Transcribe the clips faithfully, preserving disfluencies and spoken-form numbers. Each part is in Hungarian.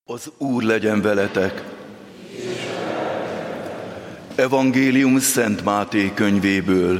Az Úr legyen veletek! Evangélium Szent Máté könyvéből.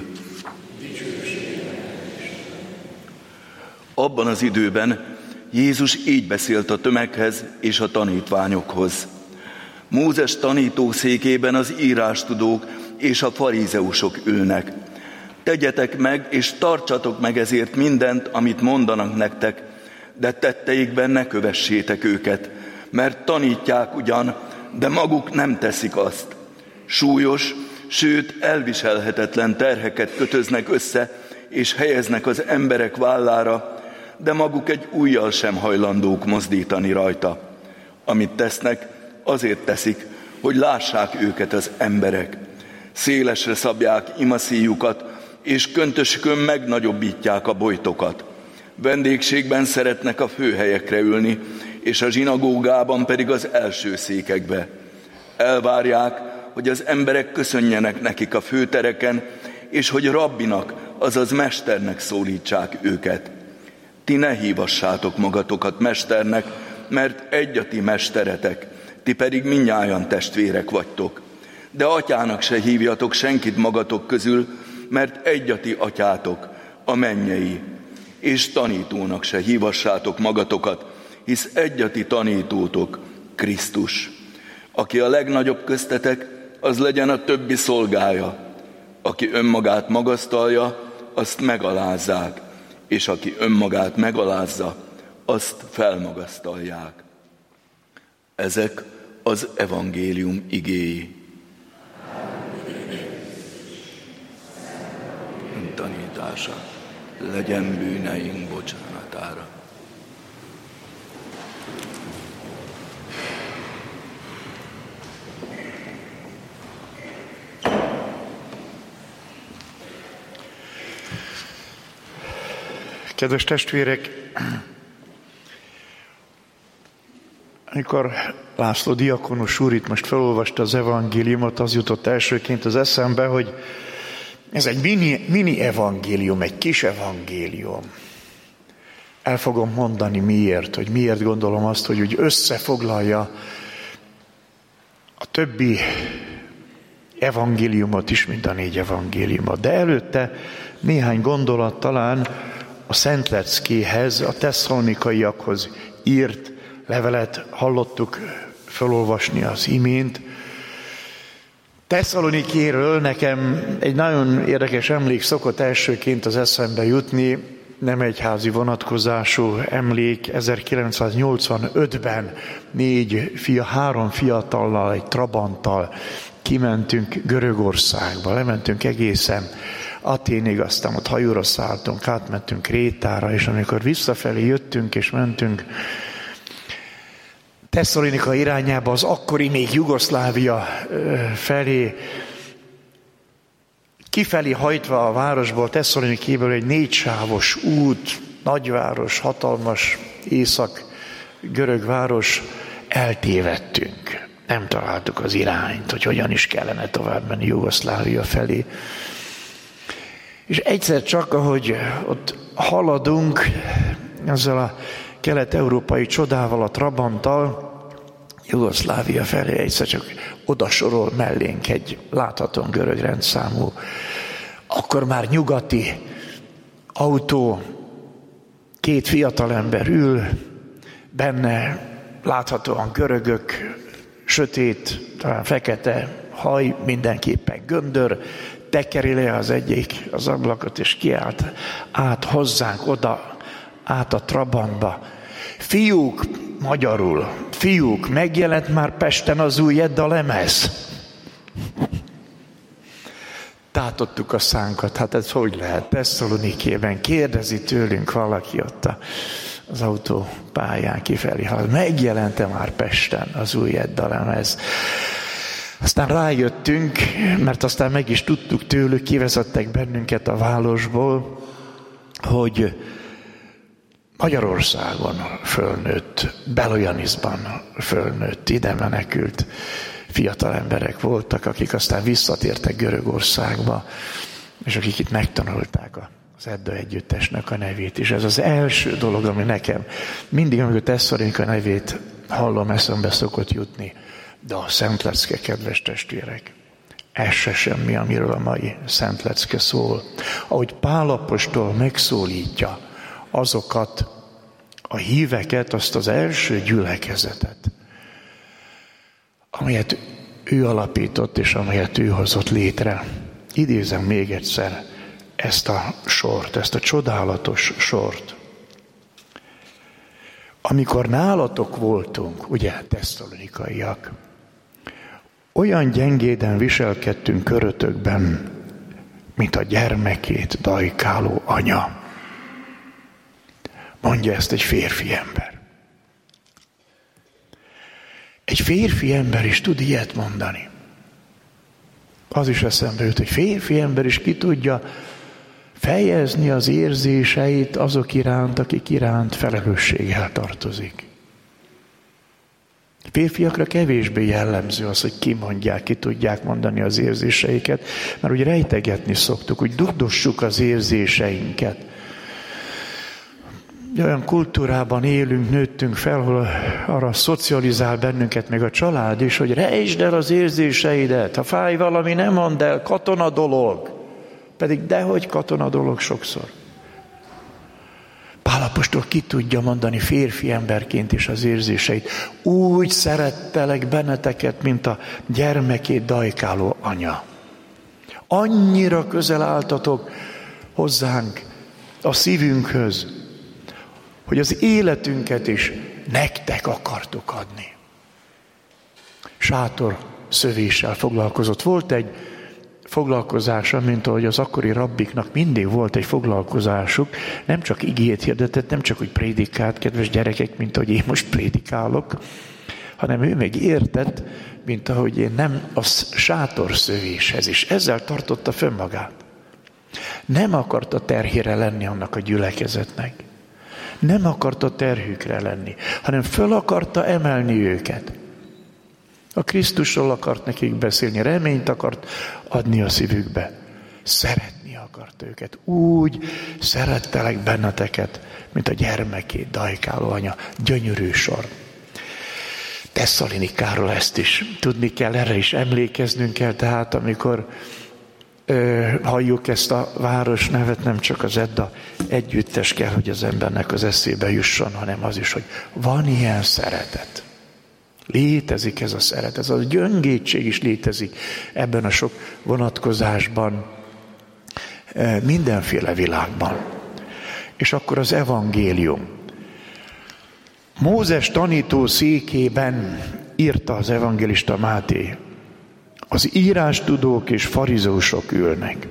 Abban az időben Jézus így beszélt a tömeghez és a tanítványokhoz. Mózes tanítószékében az írástudók és a farizeusok ülnek. Tegyetek meg és tartsatok meg ezért mindent, amit mondanak nektek, de tetteikben ne kövessétek őket, mert tanítják ugyan, de maguk nem teszik azt. Súlyos, sőt elviselhetetlen terheket kötöznek össze, és helyeznek az emberek vállára, de maguk egy ujjal sem hajlandók mozdítani rajta. Amit tesznek, azért teszik, hogy lássák őket az emberek. Szélesre szabják imaszíjukat, és köntösükön megnagyobbítják a bojtokat. Vendégségben szeretnek a főhelyekre ülni, és a zsinagógában pedig az első székekbe. Elvárják, hogy az emberek köszönjenek nekik a főtereken, és hogy rabbinak, azaz mesternek szólítsák őket. Ti ne hívassátok magatokat mesternek, mert egy a ti mesteretek, ti pedig mindnyájan testvérek vagytok. De atyának se hívjatok senkit magatok közül, mert egy a ti atyátok, a mennyei. És tanítónak se hívassátok magatokat, hisz egy a ti tanítótok, Krisztus. Aki a legnagyobb köztetek, az legyen a többi szolgája. Aki önmagát magasztalja, azt megalázzák, és aki önmagát megalázza, azt felmagasztalják. Ezek az evangélium igéi. Tanítása legyen bűneink bocsánatára. Kedves testvérek, amikor László diakonus úr itt most felolvasta az evangéliumot, az jutott elsőként az eszembe, hogy ez egy mini, mini evangélium, egy kis evangélium. El fogom mondani miért, hogy miért gondolom azt, hogy úgy összefoglalja a többi evangéliumot is, mint a négy evangéliumot. De előtte néhány gondolat talán a Szentleckéhez, a tesszalonikaiakhoz írt levelet hallottuk felolvasni az imént. Tesszalonikéről nekem egy nagyon érdekes emlék szokott elsőként az eszembe jutni, nem egyházi vonatkozású emlék. ezerkilencszáznyolcvanötben négy fia, három fiatallal, egy trabanttal kimentünk Görögországba, lementünk egészen Athénig, aztán ott hajóra szálltunk, átmentünk Krétára, és amikor visszafelé jöttünk és mentünk Tesszalonika irányába, az akkori még Jugoszlávia felé, kifelé hajtva a városból, Tesszalonikéből egy négysávos út, nagyváros, hatalmas észak-görög város, eltévedtünk. Nem találtuk az irányt, hogy hogyan is kellene tovább menni Jugoszlávia felé. És egyszer csak, ahogy ott haladunk ezzel a kelet-európai csodával, a trabanttal, Jugoszlávia felé, egyszer csak odasorol mellénk egy láthatóan görög rendszámú, akkor már nyugati autó, két fiatalember ül, benne láthatóan görögök, sötét, talán fekete haj, mindenképpen göndör, tekeri le az egyik az ablakot, és kiállt át hozzánk oda, át a trabantba. Fiúk, magyarul, fiúk, megjelent már Pesten az új Edda lemez. Tátottuk a szánkat, hát ez hogy lehet? Tesszalonikében kérdezi tőlünk valaki ott az autópályán kifelé, ha megjelente már Pesten az új Edda lemez. Aztán rájöttünk, mert aztán meg is tudtuk tőlük, kivezettek bennünket a városból, hogy Magyarországon fölnőtt, Belojanisban fölnőtt, ide menekült fiatal emberek voltak, akik aztán visszatértek Görögországba, és akik itt megtanulták az Edda együttesnek a nevét. És ez az első dolog, ami nekem mindig, amikor Tesszalonika nevét hallom, eszembe szokott jutni, de a Szent Lecke, kedves testvérek, ez se semmi, amiről a mai Szent Lecke szól. Ahogy Pál apostol megszólítja azokat a híveket, azt az első gyülekezetet, amelyet ő alapított, és amelyet ő hozott létre. Idézem még egyszer ezt a sort, ezt a csodálatos sort. Amikor nálatok voltunk, ugye, tesszalonikaiak, olyan gyengéden viselkedtünk körötökben, mint a gyermekét dajkáló anya. Mondja ezt egy férfi ember. Egy férfi ember is tud ilyet mondani. Az is eszembe jut, hogy férfi ember is ki tudja fejezni az érzéseit azok iránt, akik iránt felelősséggel tartozik. Férfiakra kevésbé jellemző az, hogy kimondják, ki tudják mondani az érzéseiket, mert úgy rejtegetni szoktuk, úgy dugdossuk az érzéseinket. Olyan kultúrában élünk, nőttünk fel, hol arra szocializál bennünket meg a család is, hogy rejtsd el az érzéseidet, ha fáj valami, nem mondd el, katona dolog. Pedig dehogy katona dolog sokszor. Pál apostol ki tudja mondani férfi emberként is az érzéseit. Úgy szerettelek benneteket, mint a gyermekét dajkáló anya. Annyira közel álltatok hozzánk, a szívünkhöz, hogy az életünket is nektek akartuk adni. Sátor szövéssel foglalkozott. Volt egy foglalkozása, mint ahogy az akkori rabbiknak mindig volt egy foglalkozásuk, nem csak igét hirdetett, nem csak úgy prédikált, kedves gyerekek, mint ahogy én most prédikálok, hanem ő meg értett, mint ahogy én nem a sátorszövéshez is. Ezzel tartotta fönn magát. Nem akarta terhére lenni annak a gyülekezetnek. Nem akarta terhükre lenni, hanem föl akarta emelni őket. A Krisztusról akart nekik beszélni, reményt akart adni a szívükbe. Szeretni akart őket. Úgy szerettelek benneteket, mint a gyermekét dajkáló anya. Gyönyörű sor. Tesszalonikáról ezt is tudni kell, erre is emlékeznünk kell, tehát amikor ö, halljuk ezt a város nevet, nem csak az Edda együttes kell, hogy az embernek az eszébe jusson, hanem az is, hogy van ilyen szeretet. Létezik ez a szeretet, ez a gyöngétség is létezik ebben a sok vonatkozásban, mindenféle világban. És akkor az evangélium. Mózes tanító székében írta az evangélista Máté, az írástudók és farizeusok ülnek.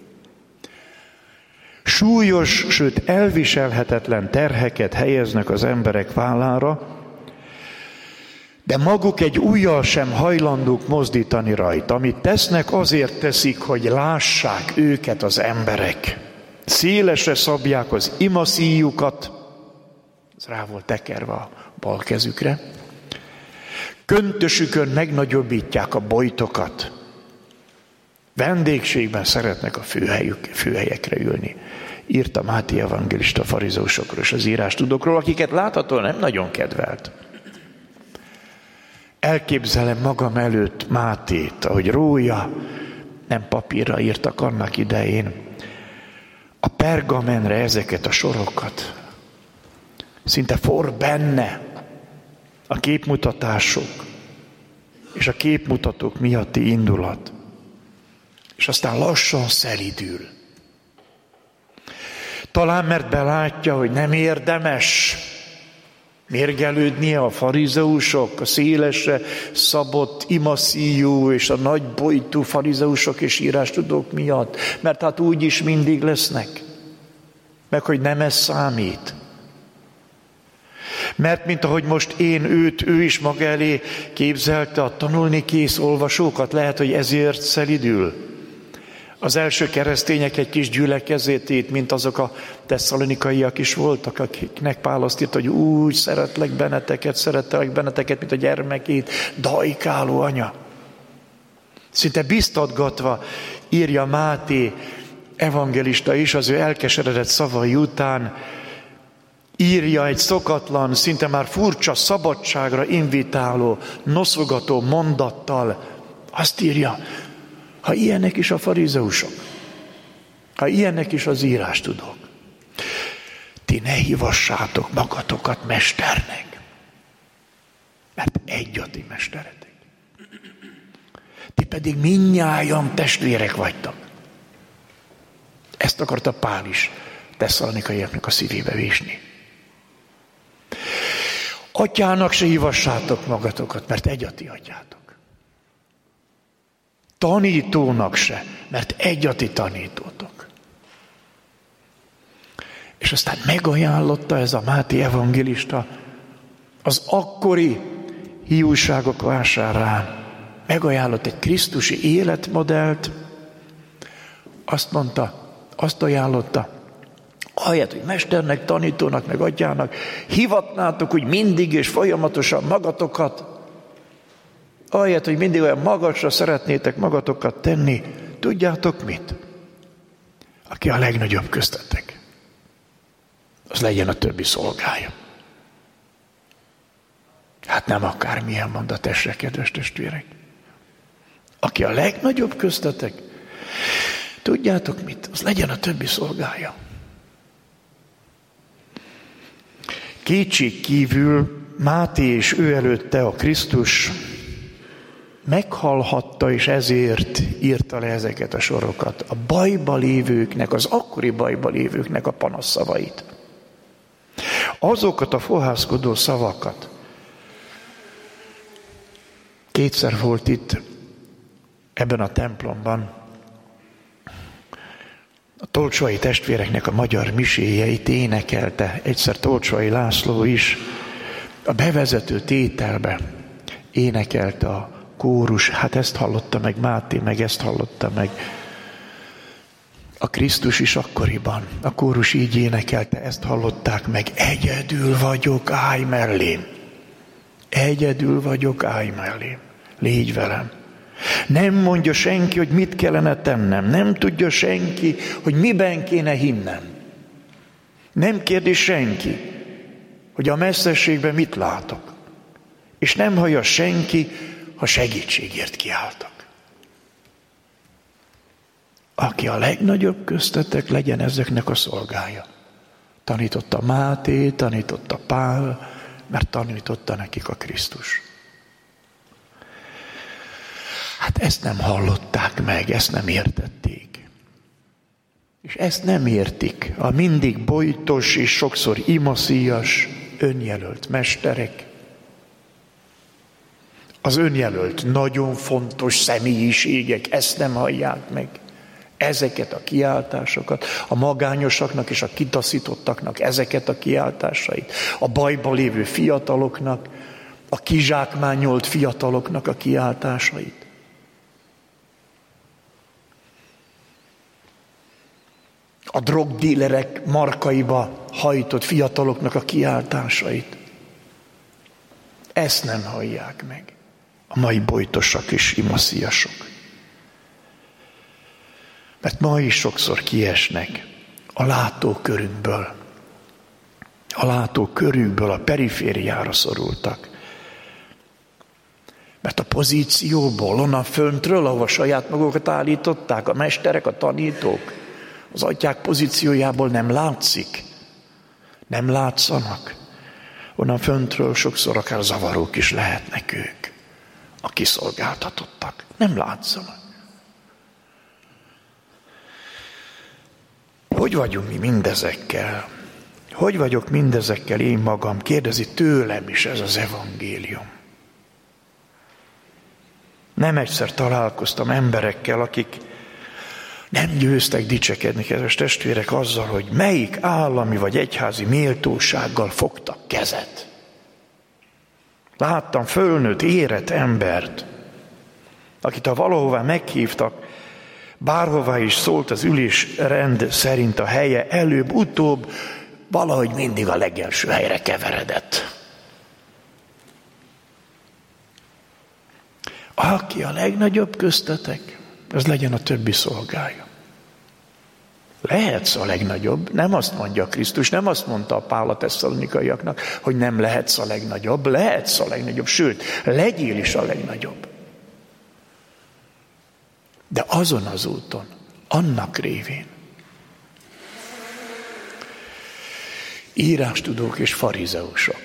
Súlyos, sőt elviselhetetlen terheket helyeznek az emberek vállára, de maguk egy ujjal sem hajlandók mozdítani rajta. Amit tesznek, azért teszik, hogy lássák őket az emberek. Szélesre szabják az imaszíjukat, ez rá volt tekerve a bal kezükre. Köntösükön megnagyobbítják a bojtokat. Vendégségben szeretnek a főhelyük, főhelyekre ülni. Írta Máté evangélista farizeusokról és az írástudókról, akiket láthatóan nem nagyon kedvelt. Elképzelem magam előtt Mátét, ahogy rója, nem papírra írtak annak idején, a pergamenre ezeket a sorokat. Szinte forr benne a képmutatások és a képmutatók miatti indulat. És aztán lassan szelidül. Talán mert belátja, hogy nem érdemes mérgelődnie a farizeusok, a szélesre szabott imaszíjú és a nagy bojtú farizeusok és írástudók miatt, mert hát úgyis mindig lesznek. Meg hogy nem ez számít. Mert mint ahogy most én őt, ő is maga elé képzelte a tanulni kész olvasókat, lehet, hogy ezért szelidül. Az első keresztények egy kis gyülekezetét, mint azok a tesszalonikaiak is voltak, akiknek Pál azt írta, hogy úgy szeretlek benneteket, szerettelek benneteket, mint a gyermekét, dajkáló anya. Szinte biztatgatva írja Máté evangélista is az ő elkeseredett szavai után, írja egy szokatlan, szinte már furcsa szabadságra invitáló, noszogató mondattal, azt írja, ha ilyenek is a farizeusok, ha ilyenek is az írástudók, ti ne hívassátok magatokat mesternek, mert egy a ti mesteretek. Ti pedig mindnyájan testvérek vagytok. Ezt akarta Pál is Tesszalonikaiaknak a szívébe vésni. Atyának se hívassátok magatokat, mert egy a ti atyátok. Tanítónak se, mert egy a ti tanítótok. És aztán megajánlotta ez a Máté evangélista az akkori hiúságok vásárán, megajánlott egy krisztusi életmodellt, azt mondta, azt ajánlotta, ahelyett, hogy mesternek, tanítónak, meg atyának, hivatnátok úgy mindig és folyamatosan magatokat, ahelyett, hogy mindig olyan magasra szeretnétek magatokat tenni, tudjátok mit? Aki a legnagyobb köztetek, az legyen a többi szolgája. Hát nem akármilyen mondatesre, kedves testvérek. Aki a legnagyobb köztetek, tudjátok mit? Az legyen a többi szolgája. Kétség kívül Máté és ő előtte a Krisztus meghallhatta, és ezért írta le ezeket a sorokat. A bajba lévőknek, az akkori bajba lévőknek a panaszszavait. Azokat a fohászkodó szavakat. Kétszer volt itt ebben a templomban a Tolcsai testvéreknek a magyar miséjeit énekelte, egyszer Tolcsai László is a bevezető tételbe énekelte a kórus, hát ezt hallotta meg Máté, meg ezt hallotta meg a Krisztus is akkoriban. A kórus így énekelte, ezt hallották meg, egyedül vagyok, állj mellém. Egyedül vagyok, állj mellém. Légy velem. Nem mondja senki, hogy mit kellene tennem. Nem tudja senki, hogy miben kéne hinnem. Nem kérdi senki, hogy a messzességben mit látok. És nem hallja senki, ha segítségért kiáltak. Aki a legnagyobb köztetek, legyen ezeknek a szolgája. Tanította Máté, tanította Pál, mert tanította nekik a Krisztus. Hát ezt nem hallották meg, ezt nem értették. És ezt nem értik a mindig bojtos és sokszor imaszíjas önjelölt mesterek. Az önjelölt nagyon fontos személyiségek ezt nem hallják meg. Ezeket a kiáltásokat, a magányosaknak és a kitaszítottaknak ezeket a kiáltásait, a bajba lévő fiataloknak, a kizsákmányolt fiataloknak a kiáltásait. A drogdílerek markaiba hajtott fiataloknak a kiáltásait. Ezt nem hallják meg a mai bojtosak és imaszíjasok. Mert ma is sokszor kiesnek a látókörünkből. A látókörükből a perifériára szorultak. Mert a pozícióból, onnan föntről, ahova saját magukat állították, a mesterek, a tanítók, az atyák pozíciójából nem látszik. Nem látszanak. Onnan föntről sokszor akár zavarók is lehetnek ők, a kiszolgáltatottak. Nem látszanak. Hogy vagyunk mi mindezekkel? Hogy vagyok mindezekkel én magam? Kérdezi tőlem is ez az evangélium. Nem egyszer találkoztam emberekkel, akik nem győztek dicsekedni, kedves testvérek, azzal, hogy melyik állami vagy egyházi méltósággal fogtak kezet. Láttam fölnőtt, érett embert, akit ha valahová meghívtak, bárhová is szólt az ülés rend szerint a helye, előbb-utóbb valahogy mindig a legelső helyre keveredett. Aki a legnagyobb köztetek, az legyen a többi szolgája. Lehetsz a legnagyobb. Nem azt mondja Krisztus, nem azt mondta a Pál a tesszalonikaiaknak, hogy nem lehetsz a legnagyobb. Lehetsz a legnagyobb, sőt, legyél is a legnagyobb. De azon az úton, annak révén. Írástudók és farizeusok.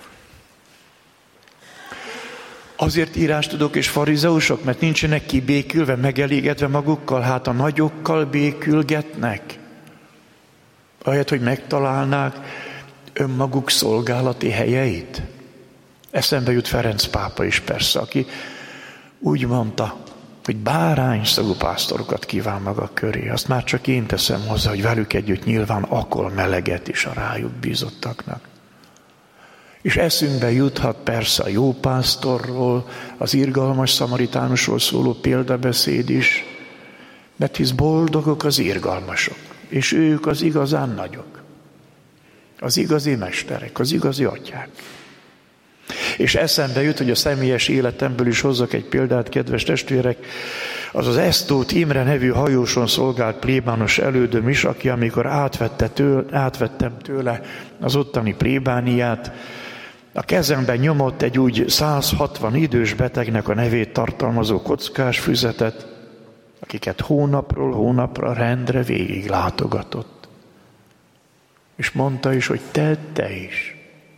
Azért írástudók és farizeusok, mert nincsenek kibékülve, megelégedve magukkal, hát a nagyokkal békülgetnek. Ahelyett, hogy megtalálnák önmaguk szolgálati helyeit. Eszembe jut Ferenc pápa is persze, aki úgy mondta, hogy bárányszagú pásztorokat kíván maga köré. Azt már csak én teszem hozzá, hogy velük együtt nyilván akol meleget is a rájuk bízottaknak. És eszünkbe juthat persze a jó pásztorról, az irgalmas szamaritánusról szóló példabeszéd is, mert hisz boldogok az irgalmasok, és ők az igazán nagyok, az igazi mesterek, az igazi atyák. És eszembe jut, hogy a személyes életemből is hozzak egy példát, kedves testvérek, az az Esztóth Imre nevű hajóson szolgált plébános elődöm is, aki amikor átvette tőle, átvettem tőle az ottani plébániát, a kezemben nyomott egy úgy száz hatvan idős betegnek a nevét tartalmazó kockás füzetet, akiket hónapról hónapra rendre végig látogatott. És mondta is, hogy te, te is.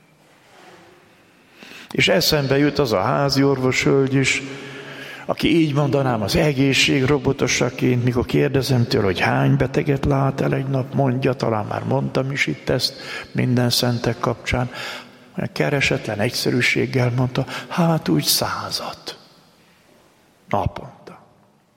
És eszembe jut az a házi orvos hölgy is, aki így mondanám az egészség robotosaként, mikor kérdezem tőle, hogy hány beteget lát el egy nap, mondja, talán már mondtam is itt ezt minden szentek kapcsán, keresetlen egyszerűséggel mondta, hát úgy százat naponta.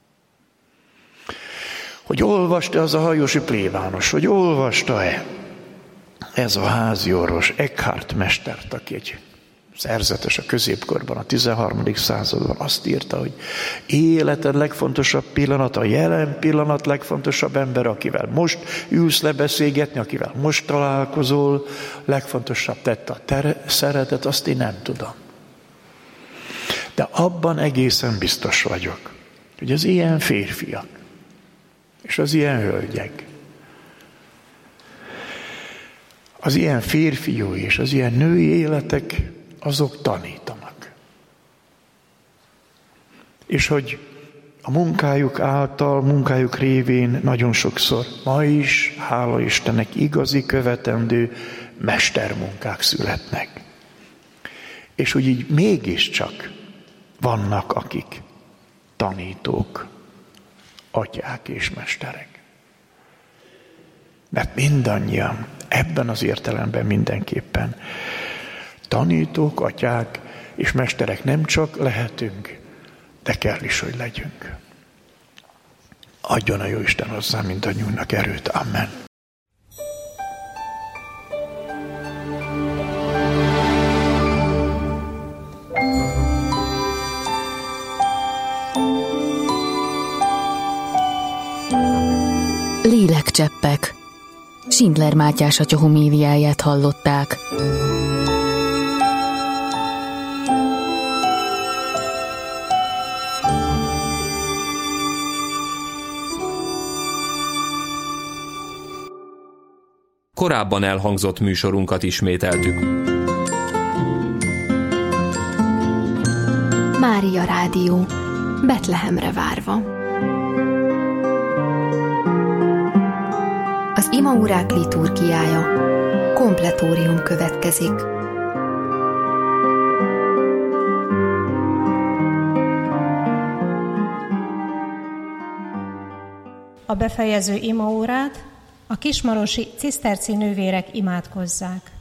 Hogy olvasta az a hajósi plébános, hogy olvasta-e ez a házi orvos Eckhart mestert, aki egy szerzetes a középkorban, a tizenharmadik században, azt írta, hogy életed legfontosabb pillanat, a jelen pillanat legfontosabb ember, akivel most ülsz lebeszélgetni, akivel most találkozol, legfontosabb tett a te szeretet, azt én nem tudom. De abban egészen biztos vagyok, hogy az ilyen férfiak és az ilyen hölgyek, az ilyen férfiú és az ilyen női életek, azok tanítanak. És hogy a munkájuk által, munkájuk révén nagyon sokszor ma is, hála Istennek, igazi követendő mestermunkák születnek. És hogy így mégiscsak vannak, akik tanítók, atyák és mesterek. Mert mindannyian, ebben az értelemben mindenképpen tanítók, atyák és mesterek nem csak lehetünk, de kell is, hogy legyünk. Adjon a Jóisten hozzá mindannyiunknak erőt. Amen. Lélekcseppek. Schindler Mátyás atya homéliáját hallották. Korábban elhangzott műsorunkat ismételtük. Mária Rádió, Betlehemre várva. Az imaórák liturgiája, kompletórium következik. A befejező imaórát a kismarosi ciszterci nővérek imádkozzák.